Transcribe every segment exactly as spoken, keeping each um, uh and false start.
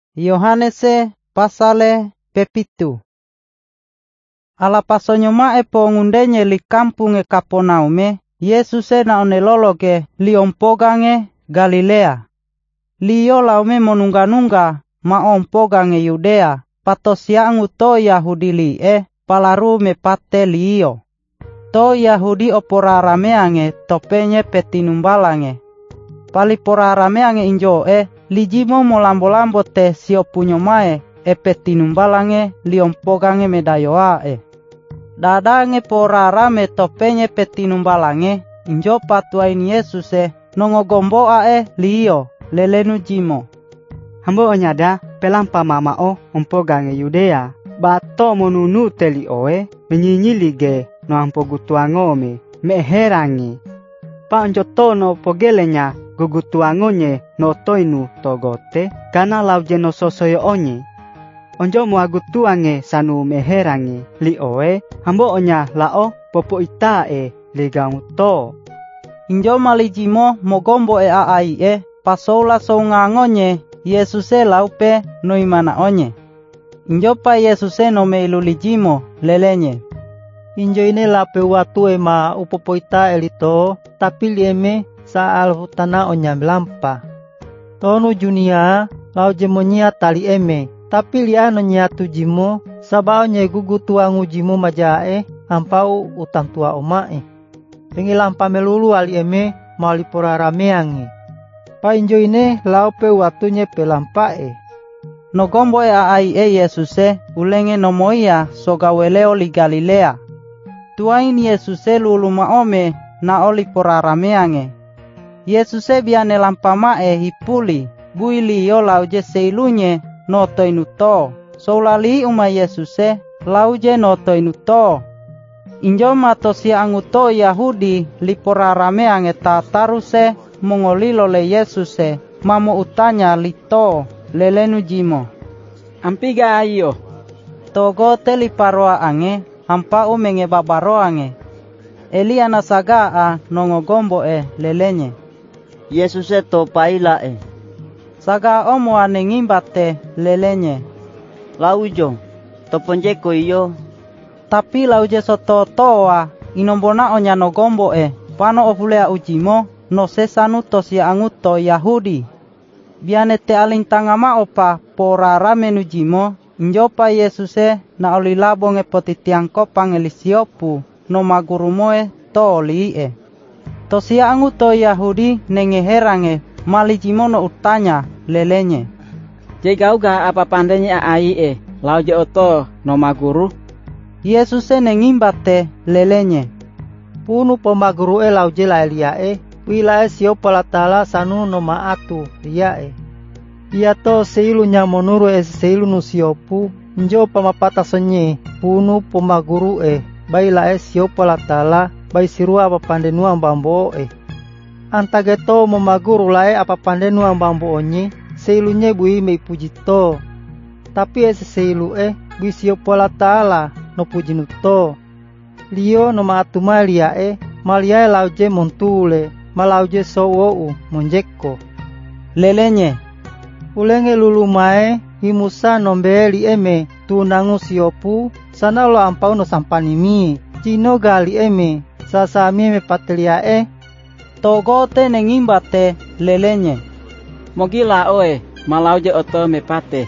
Yohanes pasale pepitu. Ala pasonyo mae po ngundenye li kampunge Kaponaume, Yesus na onelologe li ompogange Galilea. Liyo laume monungga-nungga ma ompogange Yudea, patosiangu to Yahudi li e palaru me pate liyo. To Yahudi oporarameange topenye petinumbalange. Pali porarameange injo e lijimo molambo-lambo te sio punyo mae e petinumbalange li ompogange medayoa e. Dadange porarame topenye petinumbalange injo patuain Yesus e nongogomboa e liyo lelenu jimo. Hambo onyada pelampa mamao ompogange Yudea. Bato monunu teli oe menyinyilige no ampo gutuangome meherangi. Pa onjoto no pogelenya gugutuangonye no toinu togote kana lauje no sosoyo onye. Onjo muagutuange sanu meherangi li oe hambo onya lao popo itae ligang to. Injo malijimo mogombo e aai e pasoula soungangonye Yesuse laupe no imana onye. Injo pa Yesuse no meilulijimo lelenye. Injo ini lape watu ema upopoita elito tapi lieme sa alhutana onya melampa. Tonu junia lau jemonya tali eme tapi liano nyatu jimo sabao nye gugu tuangu jimo majae ampau utantua omae. Pengilampa melulu ali eme mauli porarameangi. Pa injo ini laupe watunya pelampae. No gombo e aai e Yesuse ulenge no moia sogaweleo li Galilea. Tuain Yesuse lulu maome na oli porarameange. Yesuse biane lampamae hipuli buili yo lauje seilunye no toinuto. Soulali uma Yesuse lauje no toinuto. Injo matosia anguto Yahudi li porarameange tataruse mongolilo le Yesuse mamo utanya lito lelenu jimo. Ampiga ayo. Togo teli paroa ange hampa umenge babaroange. Elia nasagaa nongogombo e lelenye. Yesuse to paila e. Saga omo anengimbate lelenye. Laujo toponjeko iyo. Tapi lauje soto toa inombona onya nogombo e pano ofulea ujimo no sesanu tosia anguto Yahudi. Biane te alintangama opa porara menujimo injopa Yesuse na olilabonge potitiang kopang elisiopu no magurumoe to oliie. Tosia anguto Yahudi nengeherange malijimo no utanya lelenye. Jegauga apa pandenya ai e lauje oto no maguru. Yesuse nengimbate lelenye. Punu pomaguru e lauje la elia e wilae sio palatala sanu no maatu lia e. Ia to seilu nyamonuru e seilu nusiopu njo pamapata sonye punu pomaguru e baila e sio palatala bai sirua apa pandenua mbambo e. Antageto momaguru lae apa pandenua mbambo onye seilunya bui mei pujito. Tapi e seilu e bui sio palatala no pujinuto. Lio no maatu malia e malia e lauje montule malauje sowo monjeko. Lelenye. Ulenge lulu mae himusa nombeli eme tunangu siopu sana lo ampau no sampanimi cino gali eme sasami me patelia e. Togote nengimbate lelenye. Mogila oe malauje oto me pate.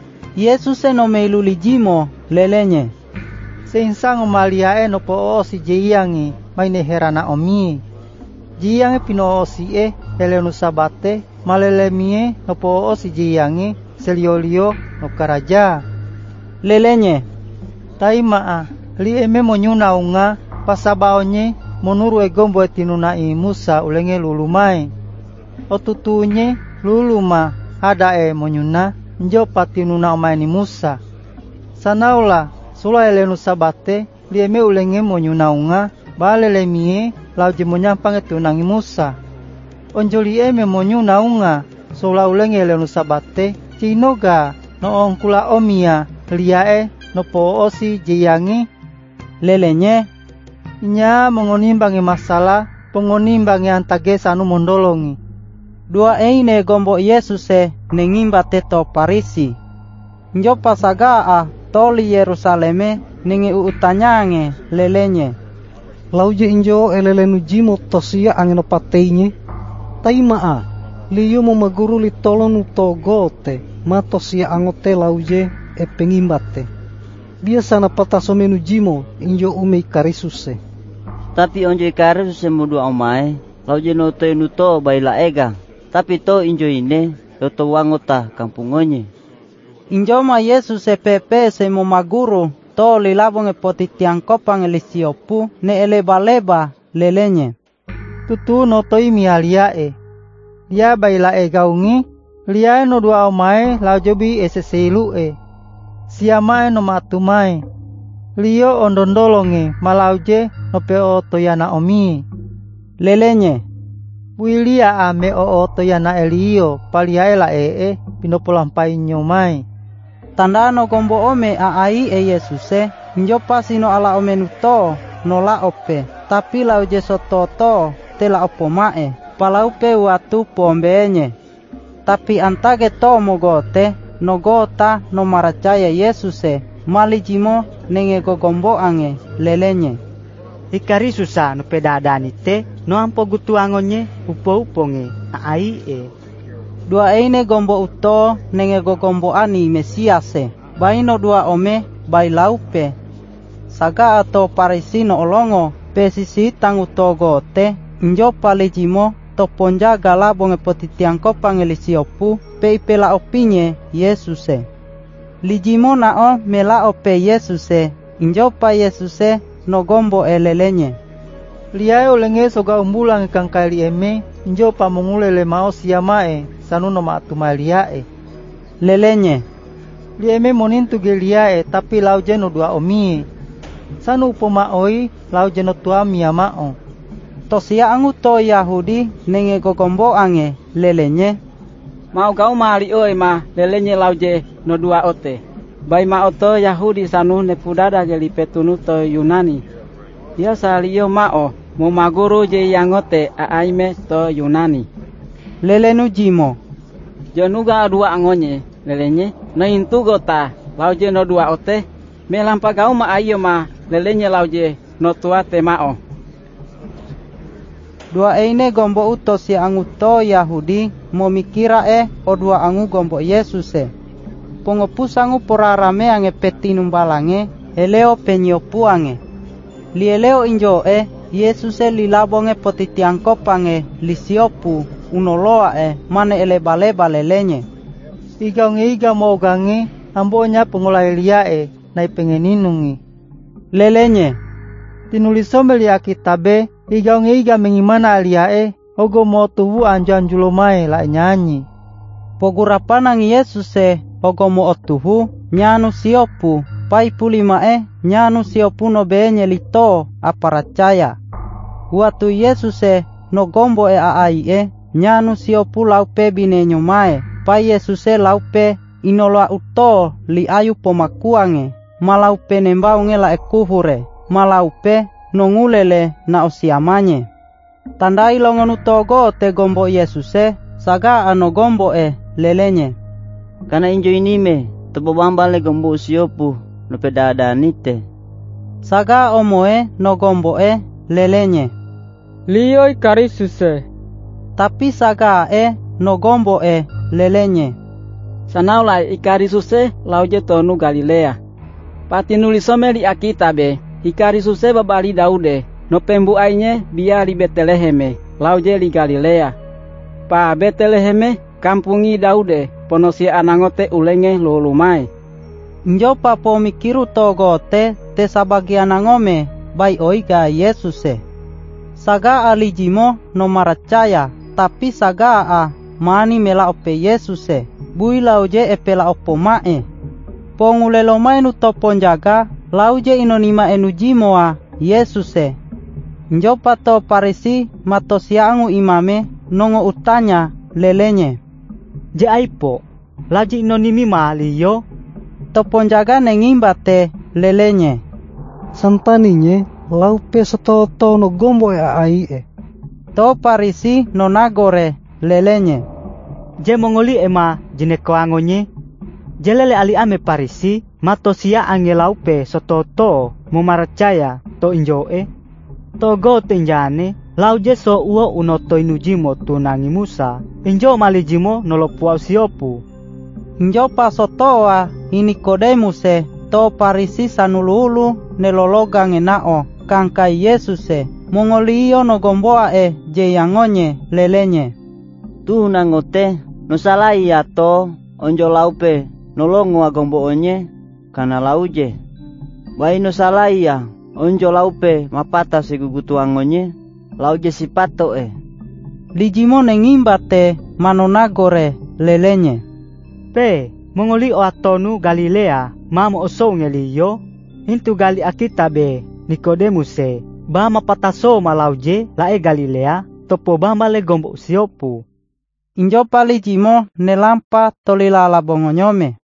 Yesuse no meilulijimo lelenye. Seinsang malia e no po si jeiangi maine herana omi. Jiange pino si e helenu sabate malelemie no po si jiange seliolio no karaja. Lelenye. Taimaa li eme monyuna unga pasabaonye monuru egombo etinunai Musa ulenge lulumai. Otutunye luluma ada e monyuna njo patinuna omaini Musa. Sanaula sula helenu sabate li eme ulenge monyuna unga balelemie lauje monyampang etunangi Musa. Onjoli eme monyu naunga sola ulenge lenu sabate cinoga no ongkula omia liae no po osi jiangi lelenye. Nya mengonimbangi masalah pengonimbangi antage sanu mondolongi. Dua eine gombo Yesuse nengimbate to Parisi. Njopa sagaa toli Yerusaleme ningi uutanyange lelenye. Lauje injo elelenu jimo tosia angeno pateinye. Taimaa, liyo mo maguru li tolonu togote, ma tosia angote lauje e pengimbate. Biasa na patasomenu jimo injo ume ikarisuse. Tapi onjo ikarisuse mudu omae, lauje no to nuto baila ega. Tapi to injo ine loto wangota kampungonye. Injo ma Yesus e pepe se mo maguru to lilabong e potitiang kopang elisiopu ne eleba-leba lelenye. Tutu no toi mialia e. Dia baila e gaungi, lia no dua omae lau jobi e seseilu e. Siamae no matumae. Lio ondondolonge malauje no peo toyana omi. Lelenye. Wilia ame o toyana elio paliaela e e pinopolampai nyomai. Tanda no gombo ome a ai e Yesuse, njopa sino ala ome nuto no la ope, tapi lau je sototo te la opo mae, palaupe watu pombeenye. Tapi antage to mogote, no gota no maracaya Yesuse, malijimo nenge go gombo ange lelenye. Ikari susah no pedadani te, no ampo gutu angonye, upo-uponge, a ai e. Dua eine gombo uto nenge go gombo ani Mesiase, bai no dua ome bai laupe. Saga ato Parisi no olongo, pesisi tangu togo te, njo palijimo to ponjaga labong e potitiang kopang elisiopu, pe ipela opinye Yesuse. Lijimo nao mela ope Yesuse, njo pa Yesuse no gombo elelenye. Liae olenge soga umbulang kang kali eme, njo pa mongulele mao siamae, sanu no matumaliae. Lelenye. Lieme monintu geliae tapi lau jeno dua omi. Sanu upoma oi lau jeno tua miamao. Tosia angu to Yahudi nenge gogombo ange lelenye. Mau kau mali oi ma lelenye lau je no dua ote. Bai ma oto Yahudi sanu ne pudada geli petunu to Yunani. Dia salio mao mo maguru je yangote a aime to Yunani. Lelenu jimo. Jonuga dua angonye lelenye no intu gota lau je no dua ote. Me lampa kau ma ayo ma lelenye lau je no tua te mao. Dua eine gombo utos ya angu to Yahudi mo mikira e o dua angu gombo Yesuse. Pongopus angu porarame ange petinumbalange eleo penyopu ange. Lieleo injo e Yesuse lilabonge potitiangko pange lisiopu unoloa e mane eleba-leba lelenye. Iga ngiga mo gange ambonya pengulai liae nai pengeninungi. Lelenye. Tinulisome lia kitabe iga ngiga mengimana liae ogo mo tubu anjan julomai la nyanyi. Pogurapanang Yesuse ogo mo otuhu nyanu siopu pai pulima e nyanu siopu no benye lito aparacaya. Watu Yesuse no gombo e aai e nyanu siopu laupe bine nyomae pai Yesuse laupe inoloa uto li ayu pomakuange malaupe nembaunge la ekuhure malaupe nongulele na osiamanye. Tandai longon utogo te gombo Yesuse saga ano gombo e lelenye. Kana injo inime topo bambale gombo siopu no pedada nite. Saga omoe no gombo e lelenye. Lioi karisuse. Tapi saga e no gombo e lelenye. Sanaula ikarisuse lauje tonu Galilea. Pati nulisome li akitabe ikarisuse babali Daude no pembu ainye bia li Beteleheme lauje li Galilea. Pa Beteleheme kampungi Daude ponosi anangote ulenge lulumai. Njopa po mikiru togo te te sabagi anangome bai oiga Yesuse. Saga alijimo no maracaya tapi saga a mani mela ope Yesuse bui lauje epela opo mae. Pongulelo mae nu topon jaga lauje inonima enujimoa Yesuse. Njopa to Parisi matosiangu imame nongo utanya lelenye. Je aipo, laji inonimi maliyo. Topon jaga nengimbate lelenye. Santaninye laupe setoto no gombo e ai e. To Parisi no nagore lelenye. Je mongoli ema jineko angonye. Jelele ali ame parisi matosia angelaupe sototo mumaracaya to injoe. Togo tenjane lau je so uo unoto inujimo tunangi Musa. Injo malijimo nolopuau siopu. Injo pasotoa inikodemuse to parisi sanuluulu nelologang enao kangkai Yesuse mongoliyo no gomboa e je yangonye lelenye. Tu nangote no salai ato onjo laupe nolongo agombo onye kana lauje. Wai no salai ya onjo laupe mapata segugutu angonye lauje sipato e. Lijimo nengimbate manonagore lelenye. Pe mongoli o atonu Galilea mamo oso ngeliyo intu gali akitabe Nikodemuse ba mapataso malauje lae Galilea topo ba male gombo siopu. Injo palijimo nelampa tolilala bongonyome.